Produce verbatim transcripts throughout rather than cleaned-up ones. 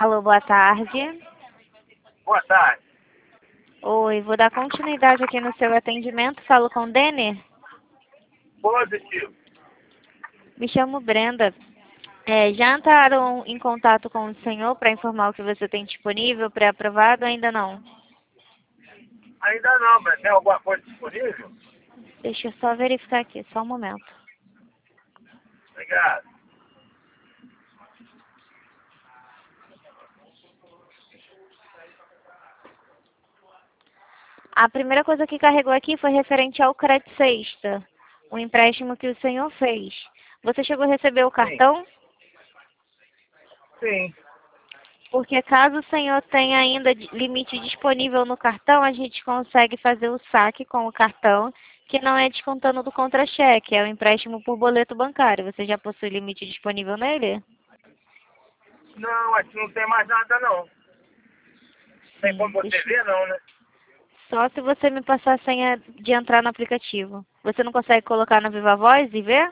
Alô, boa tarde. Boa tarde. Oi, vou dar continuidade aqui no seu atendimento. Falo com o Denner? Positivo. Me chamo Brenda. É, já entraram em contato com o senhor para informar o que você tem disponível, pré-aprovado ou ainda não? Ainda não, mas tem alguma coisa disponível? Deixa eu só verificar aqui, só um momento. Obrigado. A primeira coisa que carregou aqui foi referente ao crédito sexta, o empréstimo que o senhor fez. Você chegou a receber o cartão? Sim. Porque caso o senhor tenha ainda de- limite disponível no cartão, a gente consegue fazer o saque com o cartão, que não é descontando do contra-cheque, é o empréstimo por boleto bancário. Você já possui limite disponível nele? Não, aqui não tem mais nada não. Tem Sim, como você deixa- ver não, né? Só se você me passar a senha de entrar no aplicativo. Você não consegue colocar na Viva Voz e ver?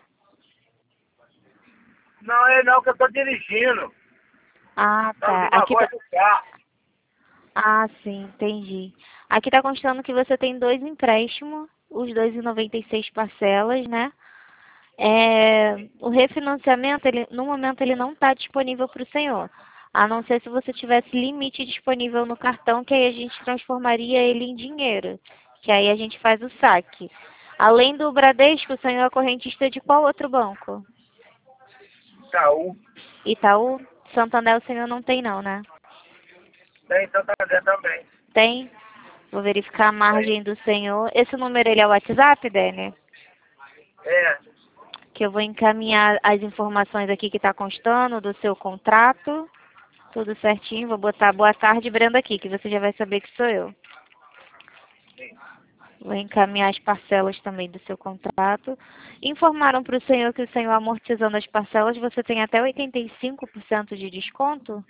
Não, é não que eu tô dirigindo. Ah, Tá tá. ouvindo a Aqui voz tá... do carro. Ah, sim, entendi. Aqui está constando que você tem dois empréstimos, os dois em noventa e seis parcelas, né? É, o refinanciamento, ele, no momento, ele não está disponível para o senhor. A não ser se você tivesse limite disponível no cartão, que aí a gente transformaria ele em dinheiro. Que aí a gente faz o saque. Além do Bradesco, o senhor é correntista de qual outro banco? Itaú. Itaú? Santander o senhor não tem não, né? Tem Santander também. Tem? Vou verificar a Tem. margem do senhor. Esse número ele é o WhatsApp, Dani? É. Que eu vou encaminhar as informações aqui que está constando do seu contrato. Tudo certinho. Vou botar boa tarde, Brenda, aqui, que você já vai saber que sou eu. Sim. Vou encaminhar as parcelas também do seu contrato. Informaram para o senhor que o senhor amortizando as parcelas, você tem até oitenta e cinco por cento de desconto?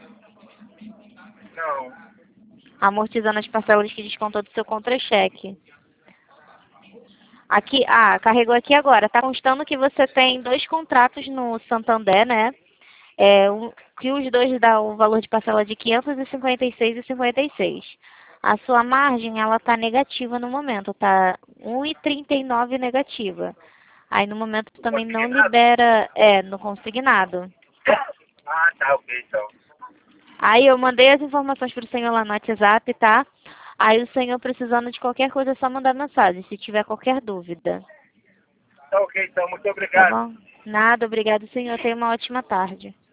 Não. Amortizando as parcelas que descontou do seu contra-cheque. Aqui, ah, carregou aqui agora. Está constando que você tem dois contratos no Santander, né? É, um, que os dois dão o valor de parcela de quinhentos e cinquenta e seis e cinquenta e seis. A sua margem, ela está negativa no momento, tá um e trinta e nove negativa. Aí no momento também não Consignado? libera, é, no consignado. Ah, tá, ok, então. Aí eu mandei as informações para o senhor lá no WhatsApp, tá? Aí o senhor precisando de qualquer coisa é só mandar mensagem, se tiver qualquer dúvida. Tá ok, então. Muito Tá obrigado. bom? Nada, obrigado, senhor. Tenha uma ótima tarde.